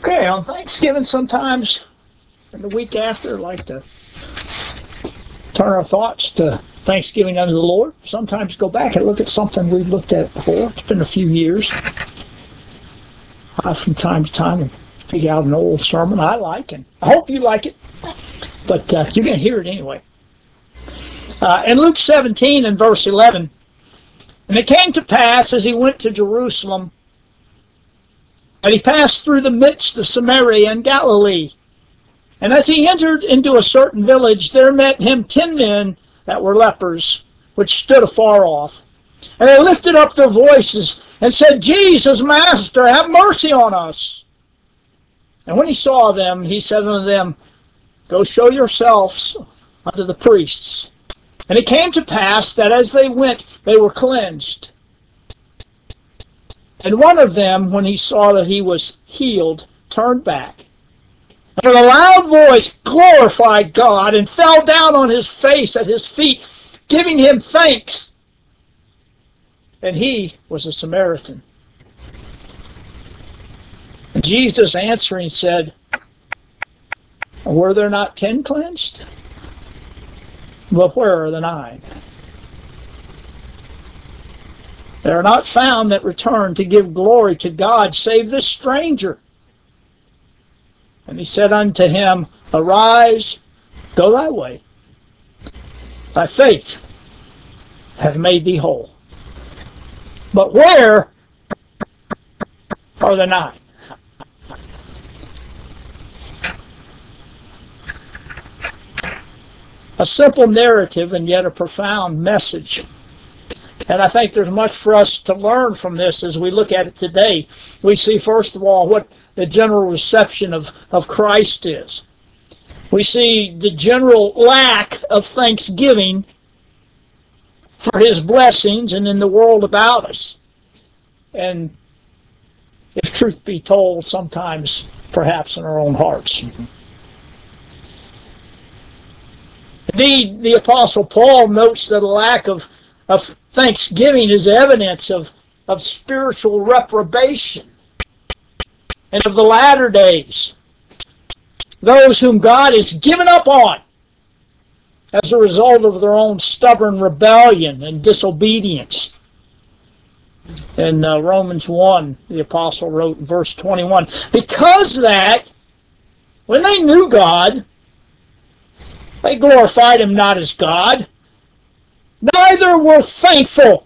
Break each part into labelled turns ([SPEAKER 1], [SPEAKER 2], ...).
[SPEAKER 1] Okay, on Thanksgiving sometimes, and the week after, I like to turn our thoughts to Thanksgiving unto the Lord. Sometimes go back and look at something we've looked at before. It's been a few years. I, from time to time, pick out an old sermon I like, and I hope you like it, but you're going to hear it anyway. In Luke 17 and verse 11, and it came to pass as he went to Jerusalem, and he passed through the midst of Samaria and Galilee. And as he entered into a certain village, there met him 10 men that were lepers, which stood afar off. And they lifted up their voices and said, Jesus, Master, have mercy on us. And when he saw them, he said unto them, Go show yourselves unto the priests. And it came to pass that as they went, they were cleansed. And one of them, when he saw that he was healed, turned back, and with a loud voice glorified God, and fell down on his face at his feet, giving him thanks. And he was a Samaritan. And Jesus answering said, Were there not 10 cleansed? But where are the 9? They are not found that return to give glory to God, save this stranger. And he said unto him, Arise, go thy way. Thy faith hath made thee whole. But where are the 9? A simple narrative and yet a profound message. And I think there's much for us to learn from this as we look at it today. We see, first of all, what the general reception of Christ is. We see the general lack of thanksgiving for his blessings and in the world about us. And if truth be told, sometimes perhaps in our own hearts. Indeed, the Apostle Paul notes that a lack of thanksgiving is evidence of spiritual reprobation and of the latter days, those whom God has given up on as a result of their own stubborn rebellion and disobedience. In Romans 1, the apostle wrote in verse 21, Because that, when they knew God, they glorified him not as God, neither were thankful,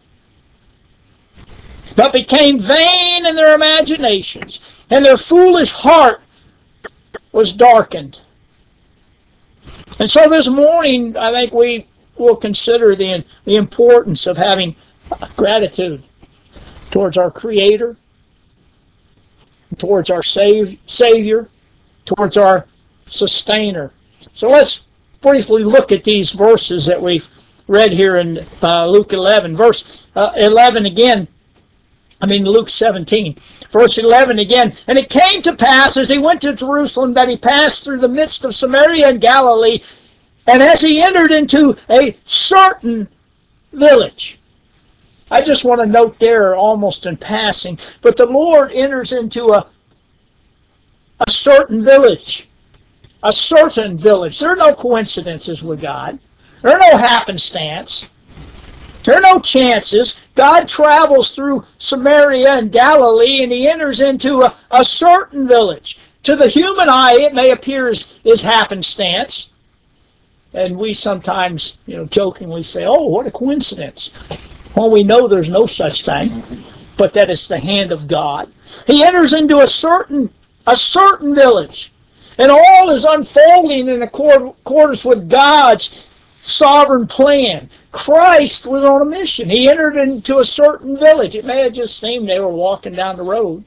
[SPEAKER 1] but became vain in their imaginations, and their foolish heart was darkened. And so this morning, I think we will consider the importance of having gratitude towards our Creator, towards our Savior, towards our Sustainer. So let's briefly look at these verses that we've read here in Luke 11. Verse 11 again, Luke 17. Verse 11 again, And it came to pass as he went to Jerusalem that he passed through the midst of Samaria and Galilee, and as he entered into a certain village. I just want to note there, almost in passing, but the Lord enters into a certain village. A certain village. There are no coincidences with God. There are no happenstance. There are no chances. God travels through Samaria and Galilee, and he enters into a certain village. To the human eye, it may appear as happenstance. And we sometimes, jokingly say, oh, what a coincidence. Well, we know there's no such thing, but that it's the hand of God. He enters into a certain village, and all is unfolding in accordance with God's sovereign plan. Christ was on a mission. He entered into a certain village. It may have just seemed they were walking down the road.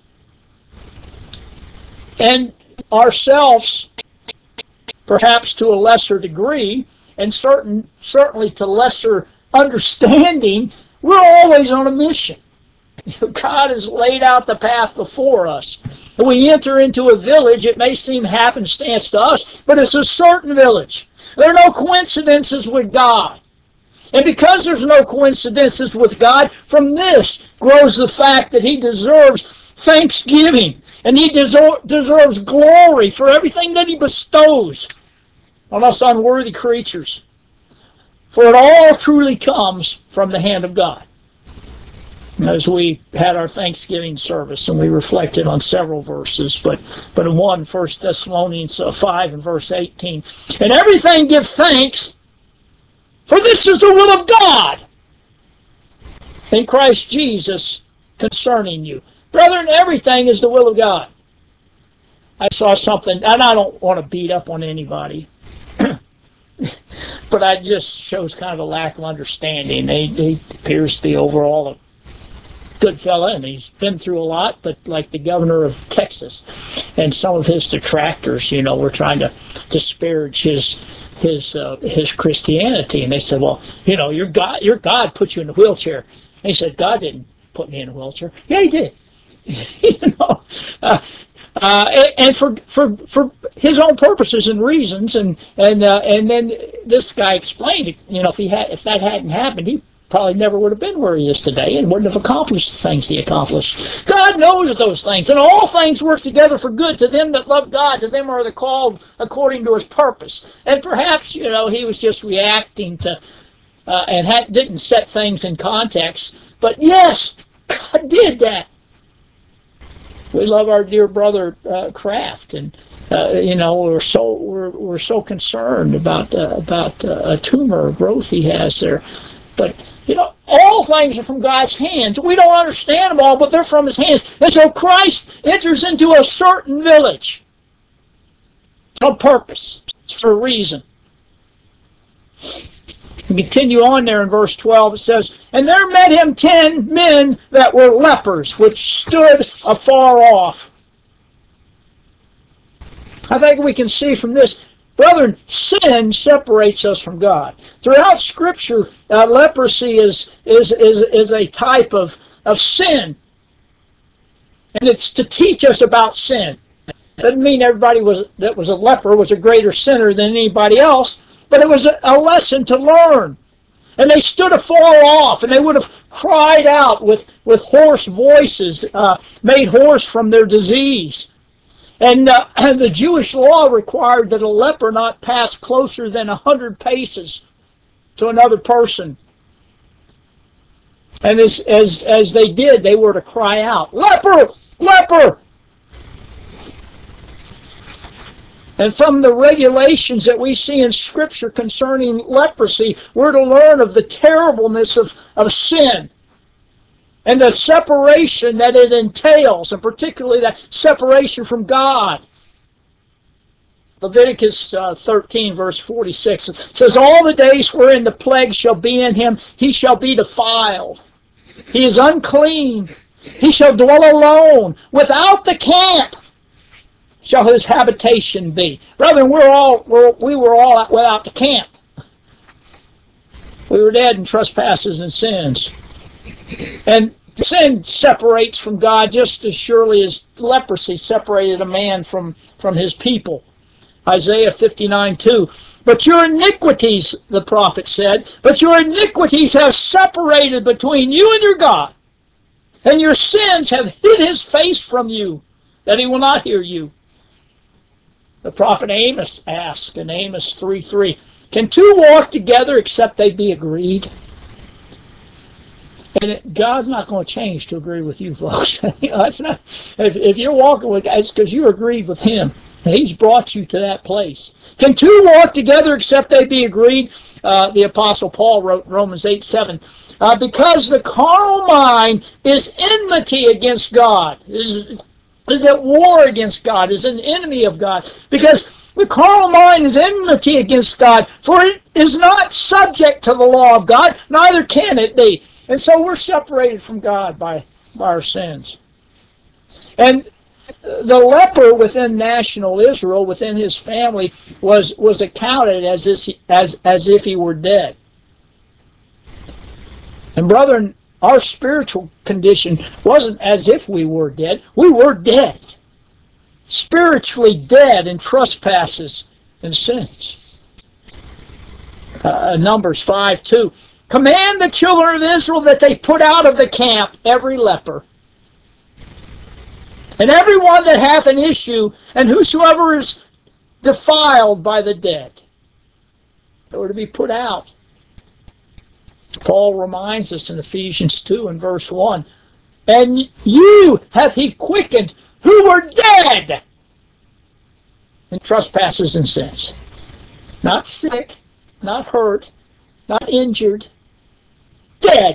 [SPEAKER 1] And ourselves, perhaps to a lesser degree, and certainly to lesser understanding, we're always on a mission. God has laid out the path before us. When we enter into a village, it may seem happenstance to us, but it's a certain village. There are no coincidences with God. And because there's no coincidences with God, from this grows the fact that he deserves thanksgiving. And he deserves glory for everything that he bestows on us unworthy creatures. For it all truly comes from the hand of God. As we had our Thanksgiving service and we reflected on several verses, but in one, 1 Thessalonians 5 and verse 18. And everything give thanks, for this is the will of God in Christ Jesus concerning you. Brethren, everything is the will of God. I saw something, and I don't want to beat up on anybody, but it just shows kind of a lack of understanding. He appears to be overall a good fella, and he's been through a lot, but like the governor of Texas and some of his detractors, were trying to disparage his Christianity. And they said, well, your God put you in a wheelchair. And he said, God didn't put me in a wheelchair. Yeah, he did. And for his own purposes and reasons, and then this guy explained, if that hadn't happened, he probably never would have been where he is today and wouldn't have accomplished the things he accomplished. God knows those things, and all things work together for good to them that love God, to them are the called according to his purpose. And perhaps, he was just reacting to and didn't set things in context. But yes, God did that. We love our dear brother Kraft, and we're so concerned about a tumor growth he has there. But all things are from God's hands. We don't understand them all, but they're from his hands. And so Christ enters into a certain village on purpose, for a reason. We continue on there in verse 12. It says, and there met him 10 men that were lepers, which stood afar off. I think we can see from this, brethren, sin separates us from God. Throughout Scripture, leprosy is a type of sin. And it's to teach us about sin. Doesn't mean everybody that was a leper was a greater sinner than anybody else, but it was a lesson to learn. And they stood afar off, and they would have cried out with hoarse voices, made hoarse from their disease. And the Jewish law required that a leper not pass closer than 100 paces to another person. And as they did, they were to cry out, leper, leper! And from the regulations that we see in Scripture concerning leprosy, we're to learn of the terribleness of sin and the separation that it entails, and particularly that separation from God. Leviticus 13, verse 46 says, all the days wherein the plague shall be in him, he shall be defiled. He is unclean. He shall dwell alone without the camp. Shall his habitation be. Brethren, we were all without the camp. We were dead in trespasses and sins. And sin separates from God just as surely as leprosy separated a man from his people. Isaiah 59:2. But your iniquities, the prophet said, but your iniquities have separated between you and your God. And your sins have hid his face from you, that he will not hear you. The prophet Amos asked in Amos 3:3, can two walk together except they be agreed? And God's not going to change to agree with you, folks. That's not. If you're walking with God, it's because you agreed with him. And he's brought you to that place. Can two walk together except they be agreed? The Apostle Paul wrote in Romans 8:7, because the carnal mind is enmity against God. Is at war against God, is an enemy of God. Because the carnal mind is enmity against God, for it is not subject to the law of God, neither can it be. And so we're separated from God by our sins. And the leper within national Israel, within his family, was accounted as if he were dead. And brethren, our spiritual condition wasn't as if we were dead. We were dead. Spiritually dead in trespasses and sins. Numbers 5:2. Command the children of Israel that they put out of the camp every leper. And every one that hath an issue, and whosoever is defiled by the dead, they were to be put out. Paul reminds us in Ephesians 2 and verse 1, and you hath he quickened who were dead in trespasses and sins. Not sick, not hurt, not injured, dead.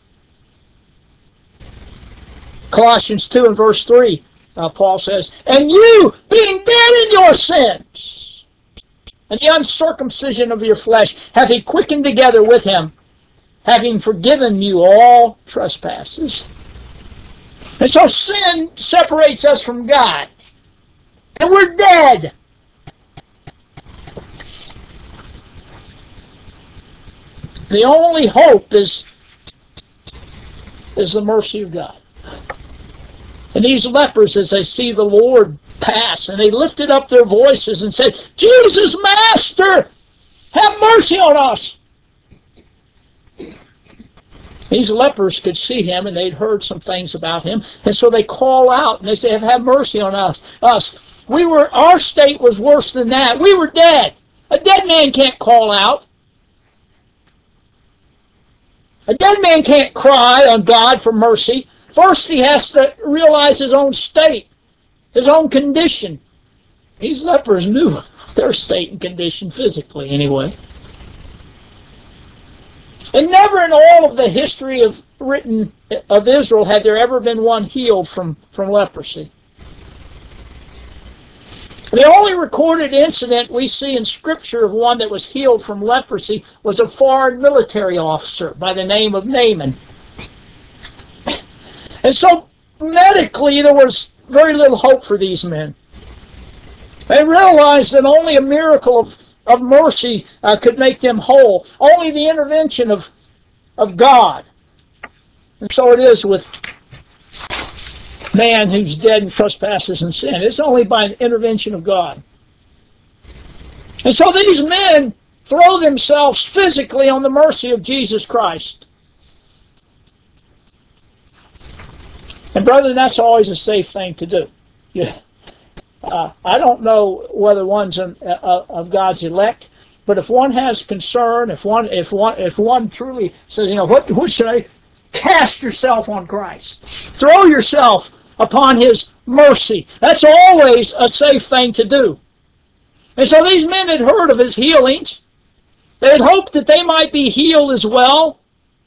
[SPEAKER 1] Colossians 2 and verse 3, Paul says, and you, being dead in your sins, and the uncircumcision of your flesh, hath he quickened together with him, having forgiven you all trespasses. And so sin separates us from God, and we're dead. The only hope is the mercy of God. And these lepers, as they see the Lord pass, and they lifted up their voices and said, Jesus, Master, have mercy on us. These lepers could see him, and they'd heard some things about him, and so they call out, and they say, have mercy on us. Our state was worse than that. We were dead. A dead man can't call out. A dead man can't cry on God for mercy. First, he has to realize his own state, his own condition. These lepers knew their state and condition physically, anyway. And never in all of the history of Israel had there ever been one healed from leprosy. The only recorded incident we see in Scripture of one that was healed from leprosy was a foreign military officer by the name of Naaman. And so medically there was very little hope for these men. They realized that only a miracle of mercy could make them whole. Only the intervention of God. And so it is with man who's dead in trespasses and sin. It's only by an intervention of God. And so these men throw themselves physically on the mercy of Jesus Christ. And brethren, that's always a safe thing to do. Yeah. I don't know whether one's of God's elect, but if one has concern, if one truly says, what should I? Cast yourself on Christ. Throw yourself upon His mercy. That's always a safe thing to do. And so these men had heard of His healings. They had hoped that they might be healed as well.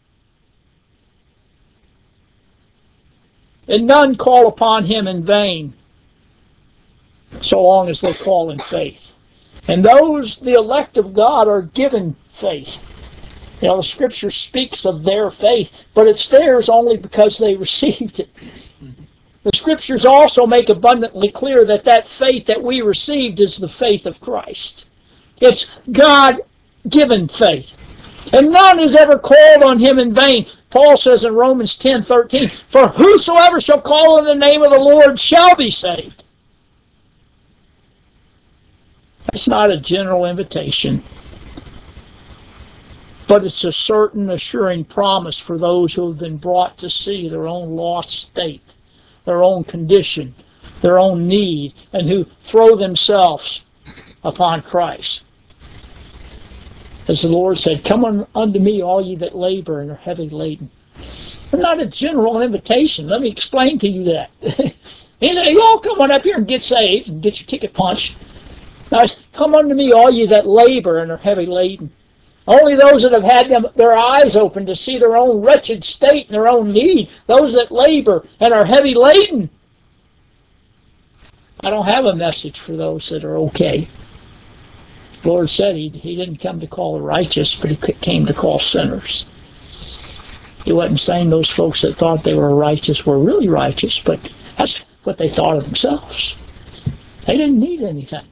[SPEAKER 1] And none call upon Him in vain, so long as they call in faith. And those, the elect of God, are given faith. The Scripture speaks of their faith, but it's theirs only because they received it. The Scriptures also make abundantly clear that that faith that we received is the faith of Christ. It's God-given faith. And none has ever called on Him in vain. Paul says in Romans 10:13, for whosoever shall call on the name of the Lord shall be saved. That's not a general invitation, but it's a certain assuring promise for those who have been brought to see their own lost state, their own condition, their own need, and who throw themselves upon Christ. As the Lord said, come unto me, all ye that labor and are heavy laden. It's not a general invitation. Let me explain to you that. He said, you all come on up here and get saved and get your ticket punched. Now, come unto me, all ye that labor and are heavy laden. Only those that have had their eyes open to see their own wretched state and their own need, those that labor and are heavy laden. I don't have a message for those that are okay. The Lord said He didn't come to call the righteous, but He came to call sinners. He wasn't saying those folks that thought they were righteous were really righteous, but that's what they thought of themselves. They didn't need anything.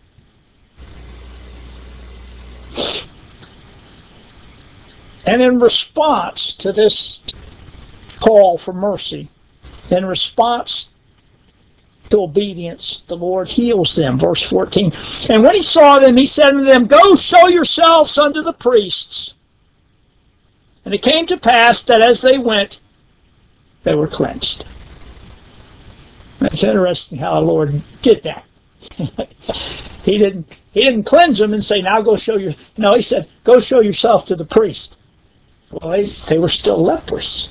[SPEAKER 1] And in response to this call for mercy, in response to obedience, the Lord heals them. Verse 14, and when He saw them, He said unto them, go show yourselves unto the priests. And it came to pass that as they went, they were cleansed. It's interesting how the Lord did that. He didn't cleanse them and say, now go show your... No, he said, go show yourself to the priest. Well, they were still leprous.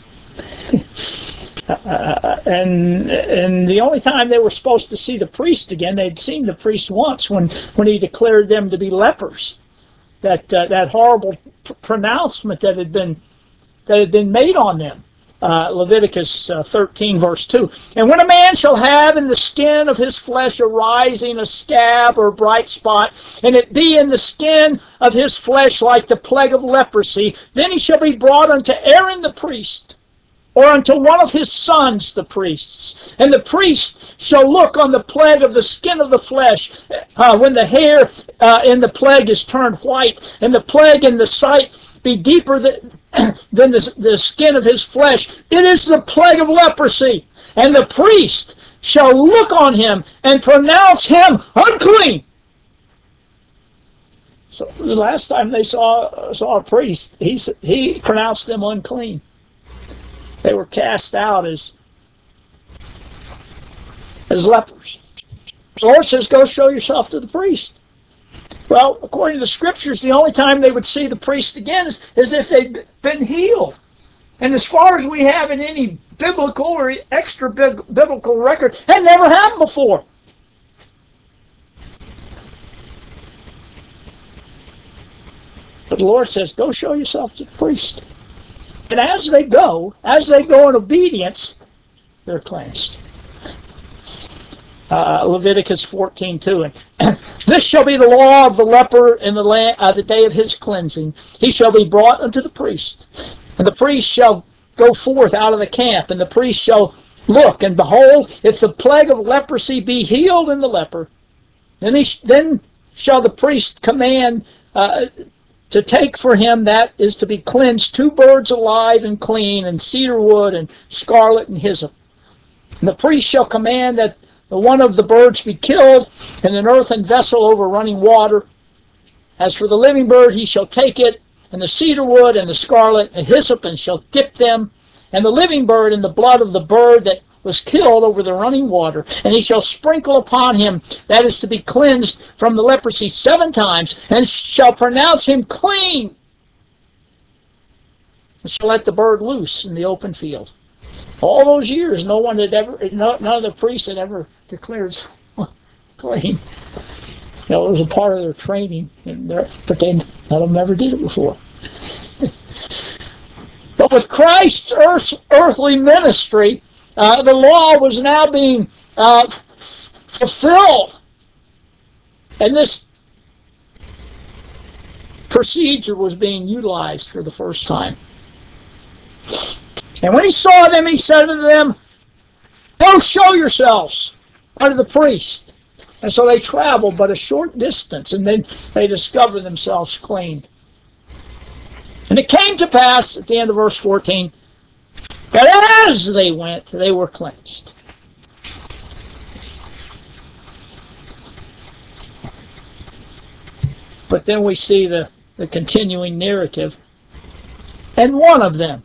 [SPEAKER 1] And the only time they were supposed to see the priest again, they'd seen the priest once when he declared them to be lepers. That horrible pronouncement that had been made on them. Leviticus 13, verse 2. And when a man shall have in the skin of his flesh arising a scab or bright spot, and it be in the skin of his flesh like the plague of leprosy, then he shall be brought unto Aaron the priest, or unto one of his sons the priests. And the priest shall look on the plague of the skin of the flesh, when the hair in the plague is turned white, and the plague in the sight be deeper than the skin of his flesh. It is the plague of leprosy. And the priest shall look on him and pronounce him unclean. So the last time they saw a priest, he pronounced them unclean. They were cast out as lepers. The Lord says, go show yourself to the priest. Well, according to the Scriptures, the only time they would see the priest again is if they'd been healed. And as far as we have in any biblical or extra biblical record, that never happened before. But the Lord says, go show yourself to the priest. And as they go in obedience, they're cleansed. Leviticus 14:2. And this shall be the law of the leper in the land, the day of his cleansing. He shall be brought unto the priest. And the priest shall go forth out of the camp, and the priest shall look, and behold, if the plague of leprosy be healed in the leper, then shall the priest command to take for him that is to be cleansed 2 birds alive and clean, and cedar wood, and scarlet, and hyssop. And the priest shall command that the one of the birds be killed in an earthen vessel over running water. As for the living bird, he shall take it, and the cedar wood, and the scarlet, and hyssop, and shall dip them, and the living bird in the blood of the bird that was killed over the running water. And he shall sprinkle upon him that is to be cleansed from the leprosy 7 times, and shall pronounce him clean, and shall let the bird loose in the open field. All those years, none of the priests had ever declared clean. It was a part of their training, but none of them ever did it before. But with Christ's earthly ministry, the law was now being fulfilled. And this procedure was being utilized for the first time. And when he saw them, he said to them, go show yourselves unto the priest. And so they traveled but a short distance, and then they discovered themselves clean. And it came to pass, at the end of verse 14, that as they went, they were cleansed. But then we see the continuing narrative. And one of them,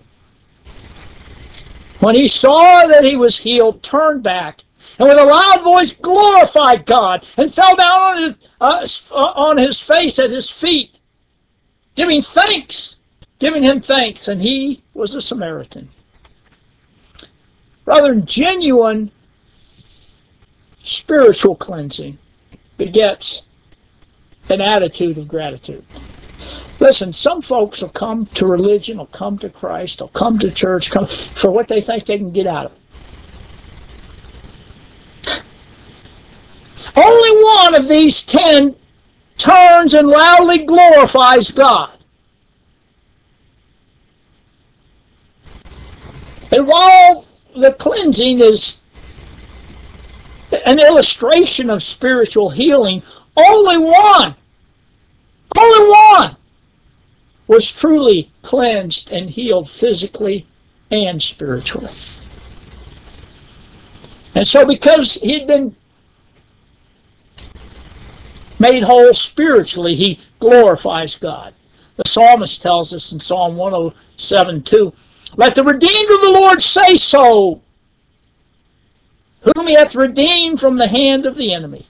[SPEAKER 1] when he saw that he was healed, turned back, and with a loud voice glorified God, and fell down on his face at his feet, giving him thanks, and he was a Samaritan. Brethren, genuine spiritual cleansing begets an attitude of gratitude. Listen, some folks will come to religion, will come to Christ, will come to church, come for what they think they can get out of it. Only one of these 10 turns and loudly glorifies God. And while the cleansing is an illustration of spiritual healing, only one was truly cleansed and healed physically and spiritually. And so because he'd been made whole spiritually, he glorifies God. The psalmist tells us in Psalm 107:2, let the redeemed of the Lord say so, whom he hath redeemed from the hand of the enemy.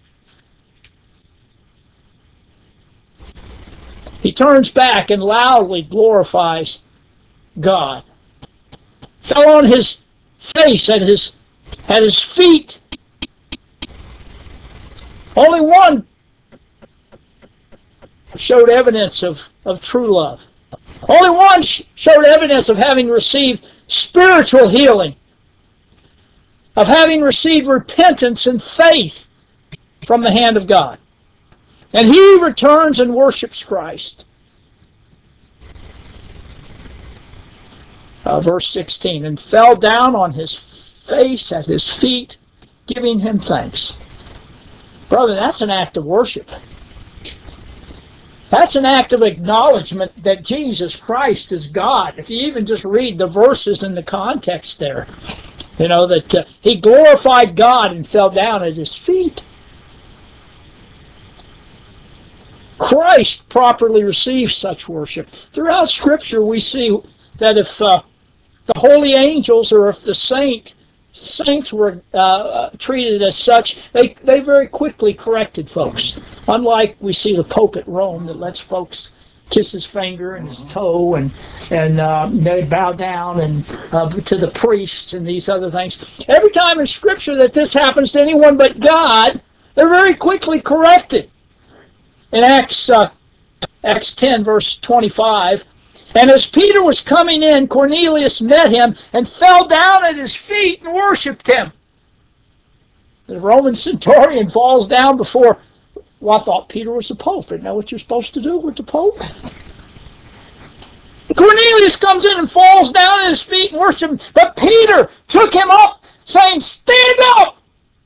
[SPEAKER 1] He turns back and loudly glorifies God. Fell on his face at his feet. Only one showed evidence of true love. Only one showed evidence of having received spiritual healing, of having received repentance and faith from the hand of God. And he returns and worships Christ. Verse 16, and fell down on his face at his feet, giving him thanks. Brother, that's an act of worship. That's an act of acknowledgement that Jesus Christ is God. If you even just read the verses in the context there, you know, that he glorified God and fell down at his feet. Christ properly receives such worship. Throughout Scripture we see that if the holy angels or if the saints were treated as such, they very quickly corrected folks. Unlike we see the Pope at Rome that lets folks kiss his finger and his toe and they bow down and to the priests and these other things. Every time in Scripture that this happens to anyone but God, they're very quickly corrected. In Acts 10, verse 25, and as Peter was coming in, Cornelius met him and fell down at his feet and worshipped him. The Roman centurion falls down before, well, I thought Peter was the Pope. Isn't that what you're supposed to do with the Pope? Cornelius comes in and falls down at his feet and worships him. But Peter took him up, saying, stand up!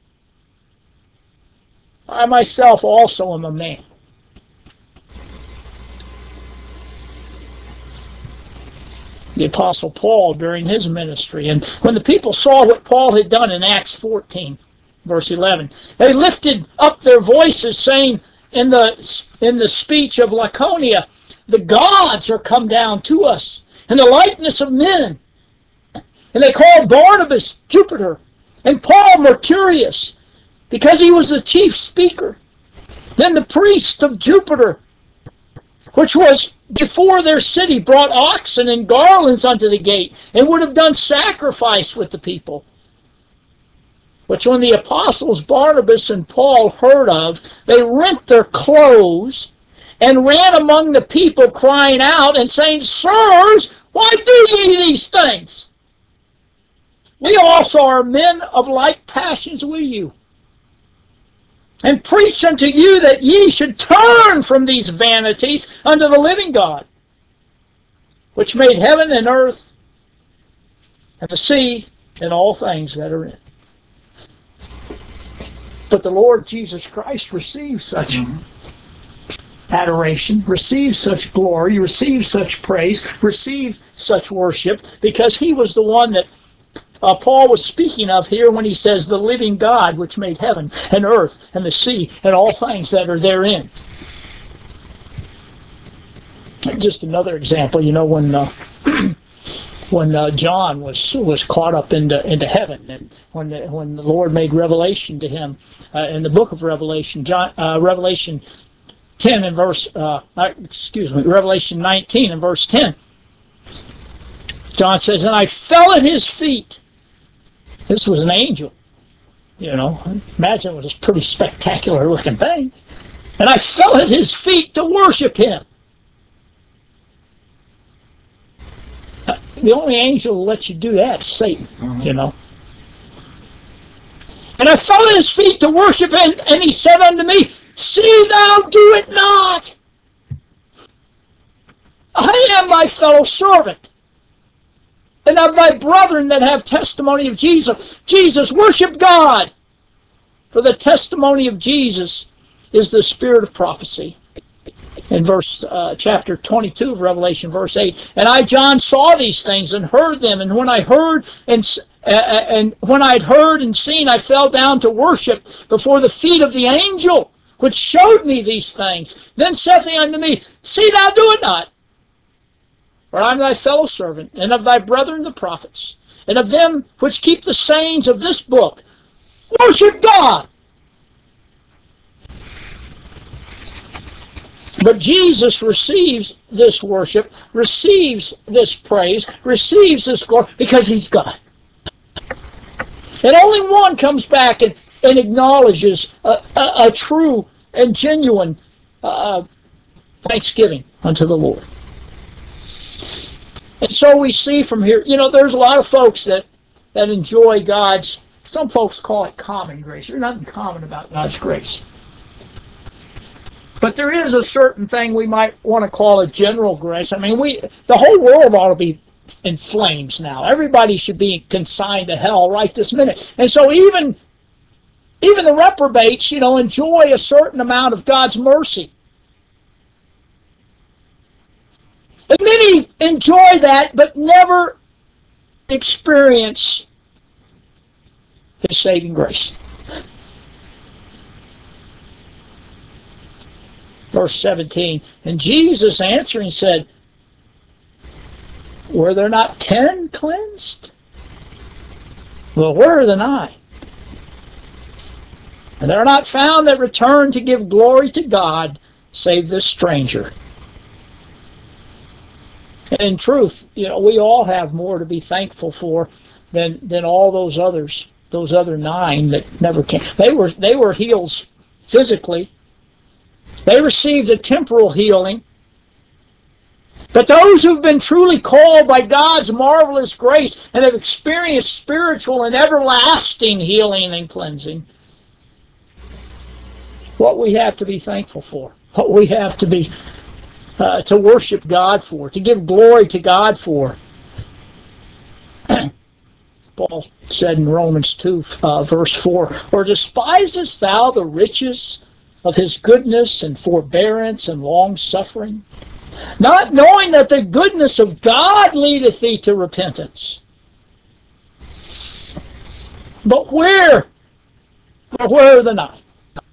[SPEAKER 1] I myself also am a man. The Apostle Paul during his ministry. And when the people saw what Paul had done in Acts 14, verse 11, they lifted up their voices, saying in the speech of Lycaonia, the gods are come down to us in the likeness of men. And they called Barnabas Jupiter and Paul Mercurius, because he was the chief speaker. Then the priest of Jupiter, which was before their city, brought oxen and garlands unto the gate, and would have done sacrifice with the people. Which when the apostles Barnabas and Paul heard of, they rent their clothes and ran among the people, crying out and saying, sirs, why do ye these things? We also are men of like passions with you, and preach unto you that ye should turn from these vanities unto the living God, which made heaven and earth and the sea and all things that are in. But the Lord Jesus Christ receives such adoration, receives such glory, receives such praise, receives such worship, because he was the one that Paul was speaking of here when he says the living God which made heaven and earth and the sea and all things that are therein. Just another example, you know, when John was caught up into heaven, and when the Lord made revelation to him in the book of Revelation, Revelation 10 and Revelation 19 and verse 10. John says, and I fell at his feet. This was an angel, you know. Imagine it was a pretty spectacular looking thing. And I fell at his feet to worship him. The only angel who lets you do that is Satan, you know. And I fell at his feet to worship him, and he said unto me, see thou do it not. I am thy fellow servant, and of thy brethren that have testimony of Jesus. Jesus, worship God. For the testimony of Jesus is the spirit of prophecy. In chapter 22 of Revelation, verse 8, and I, John, saw these things and heard them, and when I heard and when I had heard and seen, I fell down to worship before the feet of the angel which showed me these things. Then saith he unto me, see thou do it not. For I am thy fellow servant, and of thy brethren the prophets, and of them which keep the sayings of this book. Worship God. But Jesus receives this worship, receives this praise, receives this glory because He's God. And only one comes back and acknowledges a true and genuine thanksgiving unto the Lord. And so we see from here, there's a lot of folks that enjoy God's, some folks call it common grace. There's nothing common about God's grace. But there is a certain thing we might want to call a general grace. I mean, the whole world ought to be in flames now. Everybody should be consigned to hell right this minute. And so even the reprobates, enjoy a certain amount of God's mercy. And many enjoy that, but never experience His saving grace. Verse 17, and Jesus answering said, were there not 10 cleansed? Well, where are the 9? And there are not found that return to give glory to God, save this stranger. And in truth, we all have more to be thankful for than all those others, those other 9 that never came. They were healed physically. They received a temporal healing. But those who've been truly called by God's marvelous grace and have experienced spiritual and everlasting healing and cleansing, what we have to be thankful for, what we have to be to worship God for, to give glory to God for. Paul said in Romans 2, verse 4, or despisest thou the riches of His goodness and forbearance and long-suffering, not knowing that the goodness of God leadeth thee to repentance? But where are the 9?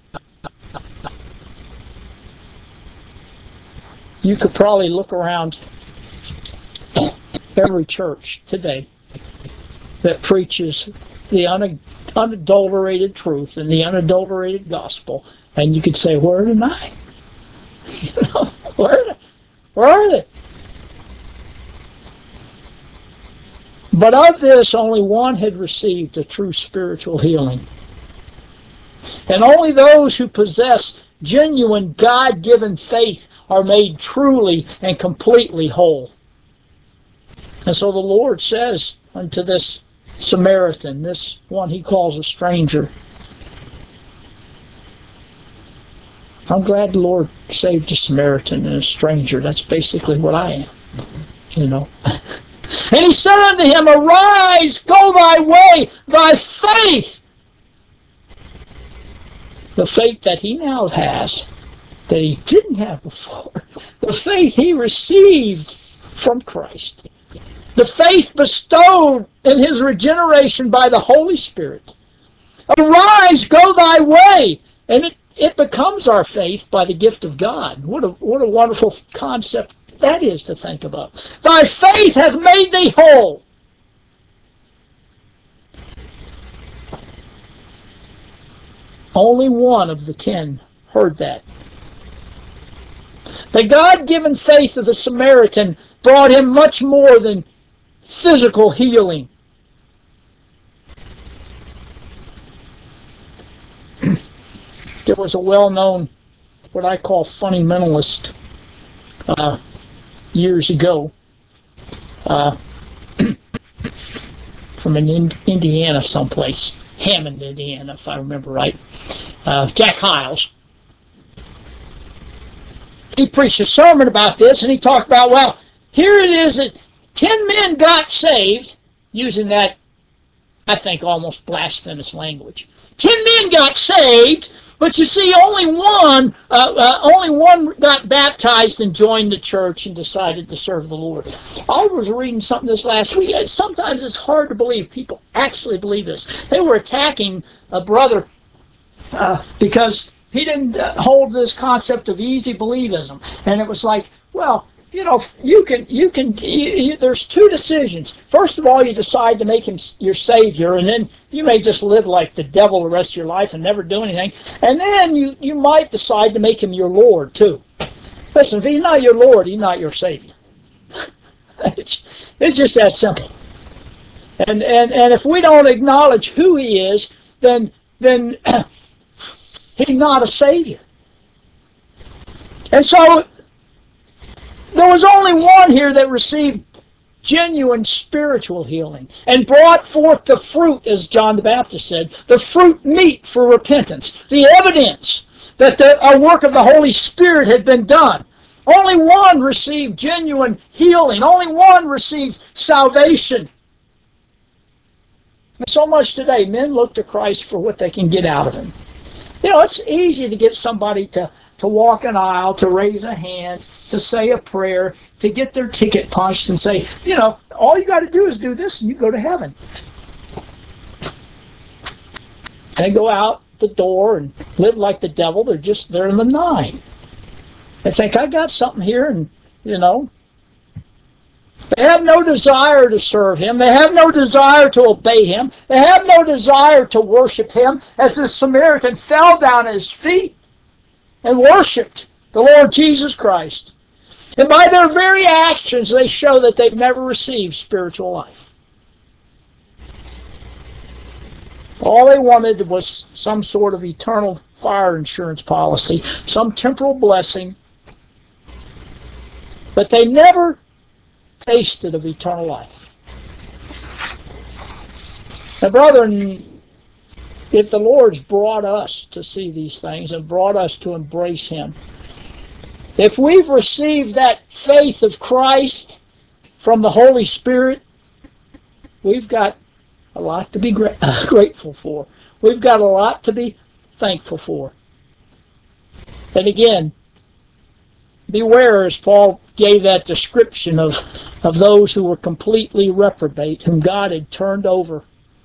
[SPEAKER 1] You could probably look around every church today that preaches the unadulterated truth and the unadulterated gospel, and you could say, where are the 9? Where are they? But of this, only one had received a true spiritual healing. And only those who possess genuine God-given faith are made truly and completely whole. And so the Lord says unto this Samaritan, this one He calls a stranger, I'm glad the Lord saved a Samaritan and a stranger. That's basically what I am, And He said unto him, arise, go thy way, thy faith. The faith that he now has, that he didn't have before. The faith he received from Christ. The faith bestowed in his regeneration by the Holy Spirit. Arise, go thy way. And it becomes our faith by the gift of God. What a wonderful concept that is to think about. Thy faith hath made thee whole. Only one of the 10 heard that. The God-given faith of the Samaritan brought him much more than physical healing. There was a well-known, what I call fundamentalist, years ago, from Indiana someplace, Hammond, Indiana, if I remember right, Jack Hyles. He preached a sermon about this, and he talked about, well, here it is that 10 men got saved, using that, I think, almost blasphemous language. 10 men got saved, but you see, only one got baptized and joined the church and decided to serve the Lord. I was reading something this last week. Sometimes it's hard to believe people actually believe this. They were attacking a brother because he didn't hold this concept of easy believism. And it was like, well, there's two decisions. First of all, you decide to make him your Savior, and then you may just live like the devil the rest of your life and never do anything. And then you might decide to make him your Lord, too. Listen, if he's not your Lord, he's not your Savior. It's just that simple. And if we don't acknowledge who he is, then he's not a Savior. And so there was only one here that received genuine spiritual healing and brought forth the fruit, as John the Baptist said, the fruit meet for repentance, the evidence that a work of the Holy Spirit had been done. Only one received genuine healing. Only one received salvation. And so much today, men look to Christ for what they can get out of him. It's easy to get somebody to walk an aisle, to raise a hand, to say a prayer, to get their ticket punched and say, all you got to do is do this and you go to heaven. And they go out the door and live like the devil. They're in the nine. They think, I got something here, and, they have no desire to serve him. They have no desire to obey him. They have no desire to worship him, as the Samaritan fell down at his feet and worshipped the Lord Jesus Christ. And by their very actions, they show that they've never received spiritual life. All they wanted was some sort of eternal fire insurance policy, some temporal blessing, but they never tasted of eternal life. Now, brethren, if the Lord's brought us to see these things and brought us to embrace him, if we've received that faith of Christ from the Holy Spirit, we've got a lot to be grateful for. We've got a lot to be thankful for. And again, beware, as Paul gave that description of those who were completely reprobate, whom God had turned over.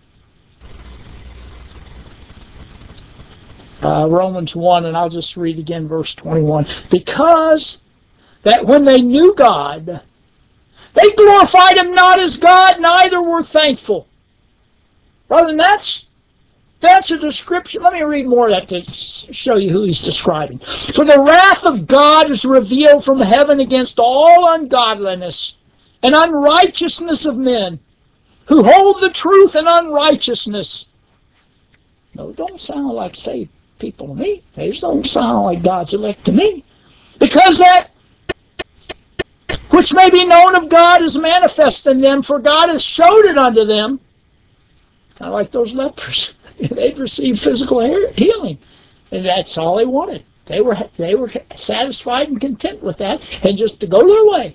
[SPEAKER 1] Romans 1, and I'll just read again verse 21. Because that when they knew God, they glorified him not as God, neither were thankful. Brother, that's a description. Let me read more of that to show you who he's describing. For the wrath of God is revealed from heaven against all ungodliness and unrighteousness of men who hold the truth in unrighteousness. No, don't sound like saved people to me. They don't sound like God's elect to me. Because that which may be known of God is manifest in them, for God has showed it unto them. Kind of like those lepers. They'd received physical healing, and that's all they wanted. They were satisfied and content with that, and just to go their way.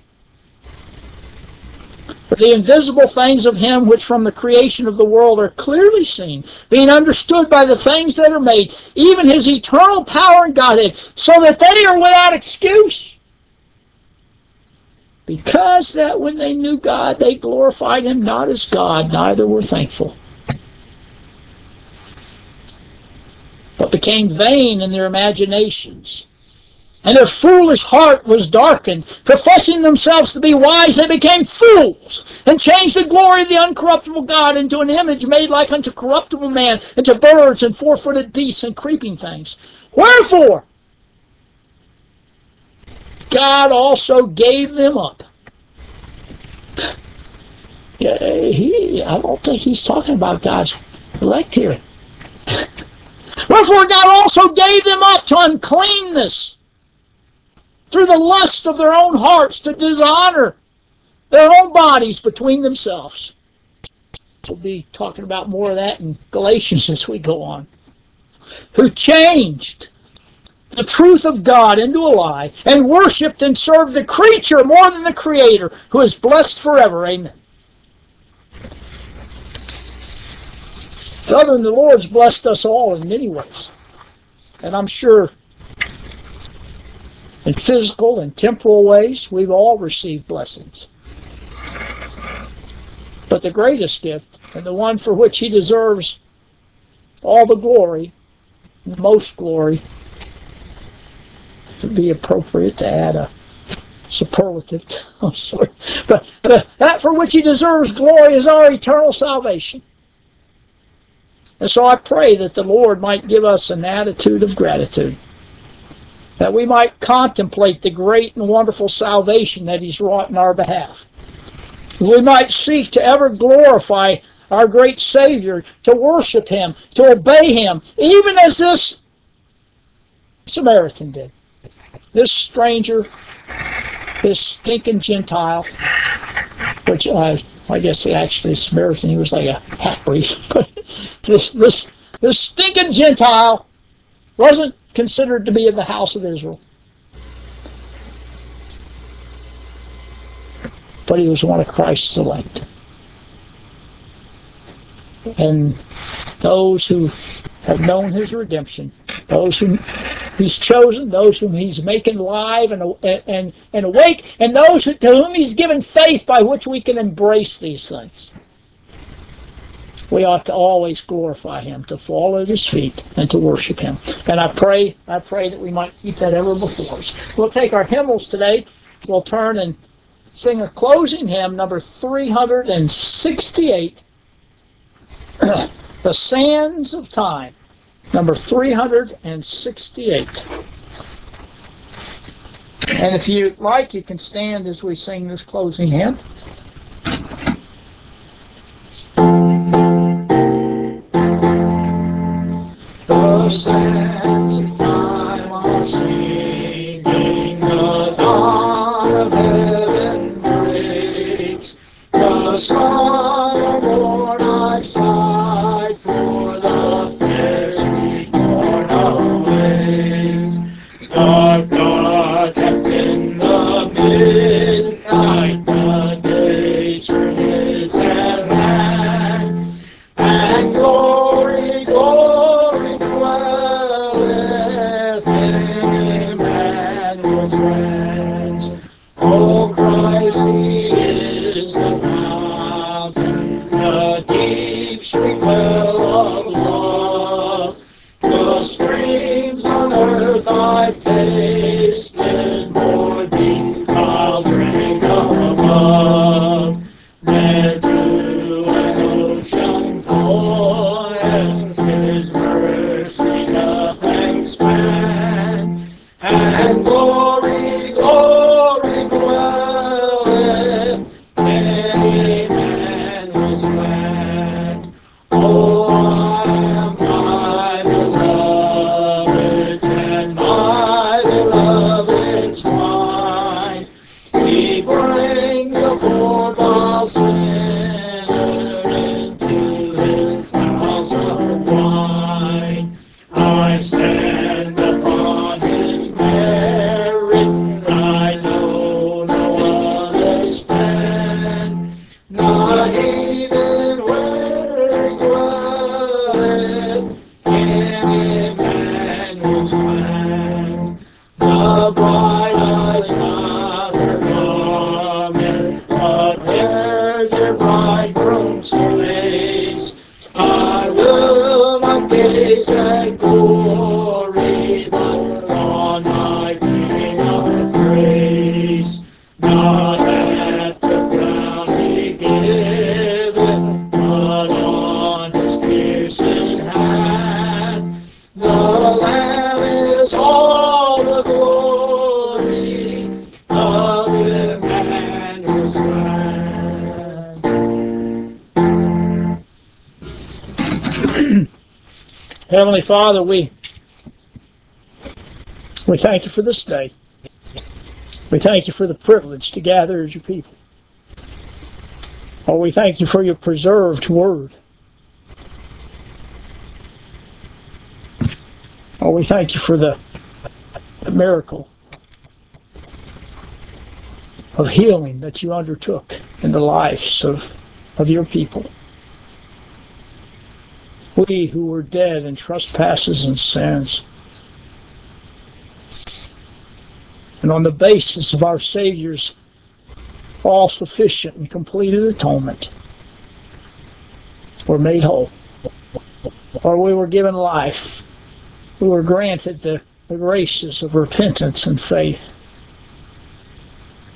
[SPEAKER 1] For the invisible things of him which from the creation of the world are clearly seen, being understood by the things that are made, even his eternal power and Godhead, so that they are without excuse. Because that when they knew God, they glorified him not as God, neither were thankful, but became vain in their imaginations. And their foolish heart was darkened. Professing themselves to be wise, they became fools, and changed the glory of the uncorruptible God into an image made like unto corruptible man, and to birds, and four-footed beasts, and creeping things. Wherefore, God also gave them up. I don't think he's talking about God's elect here. Wherefore God also gave them up to uncleanness through the lust of their own hearts, to dishonor their own bodies between themselves. We'll be talking about more of that in Galatians as we go on. Who changed the truth of God into a lie, and worshipped and served the creature more than the Creator, who is blessed forever. Amen. Brethren, the Lord's blessed us all in many ways. And I'm sure in physical and temporal ways, we've all received blessings. But the greatest gift, and the one for which he deserves all the glory, the most glory, would be appropriate to add a superlative. I'm sorry. But that for which he deserves glory is our eternal salvation. And so I pray that the Lord might give us an attitude of gratitude, that we might contemplate the great and wonderful salvation that he's wrought in our behalf. We might seek to ever glorify our great Savior, to worship him, to obey him, even as this Samaritan did. This stranger, this stinking Gentile, which I guess actually Samaritan, he was like a half-breed. But this stinking Gentile wasn't considered to be in the house of Israel. But he was one of Christ's elect. And those who have known his redemption, those whom he's chosen, those whom he's making alive and awake, and those to whom he's given faith by which we can embrace these things. We ought to always glorify him, to fall at his feet, and to worship him. And I pray that we might keep that ever before us. We'll take our hymnals today. We'll turn and sing a closing hymn, number 368, The Sands of Time, number 368. And if you like, you can stand as we sing this closing hymn. The sands of time are singing, the dawn of heaven breaks, the sun of morn I sighed for the fair sweet morn awakes. Dark, dark hath been the midnight, the day is at hand, and glory, glory dwelleth in Emmanuel's friends. O Christ, he is the fountain, the deep stream well of love. The streams on earth I've tasted, more deep I'll drink above. There to an ocean pours his mercy doth expand, and glory, glory dwelleth in Emmanuel's land. Oh, I am my beloved's, and my beloved's mine. He brings the poor bound sinner into his house of wine. I stand upon his merit, I know no other stand, not even where he dwelleth in Emmanuel's land. The bride has not her garment, but wears her bridegroom's face. I will not gaze at glory, but on my King of grace. Not at the crown he giveth, but on his piercing hand. The Lamb is all the glory of Emmanuel's land. Heavenly Father, we thank you for this day. We thank you for the privilege to gather as your people. Oh, we thank you for your preserved word. Oh, we thank you for the miracle of healing that you undertook in the lives of your people. We who were dead in trespasses and sins, and on the basis of our Savior's all-sufficient and completed atonement, were made whole, or we were given life. We were granted the graces of repentance and faith.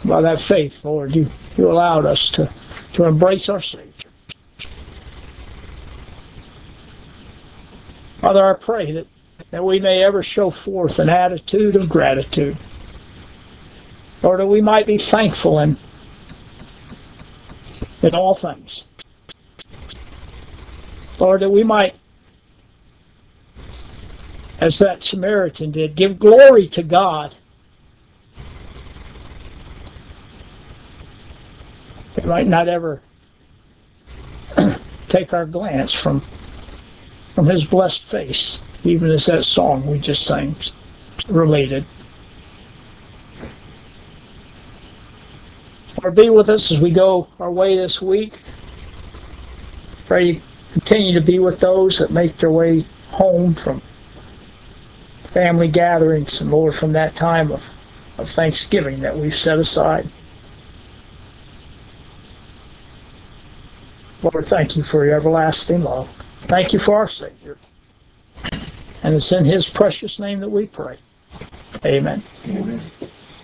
[SPEAKER 1] By that faith, Lord, you allowed us to embrace our Savior. Father, I pray that we may ever show forth an attitude of gratitude. Lord, that we might be thankful in all things. Lord, that we might, as that Samaritan did, give glory to God. We might not ever take our glance from His blessed face, even as that song we just sang related. Lord, be with us as we go our way this week. Pray you continue to be with those that make their way home from family gatherings, and Lord, from that time of Thanksgiving that we've set aside. Lord, thank you for your everlasting love. Thank you for our Savior. And it's in His precious name that we pray. Amen.
[SPEAKER 2] Amen.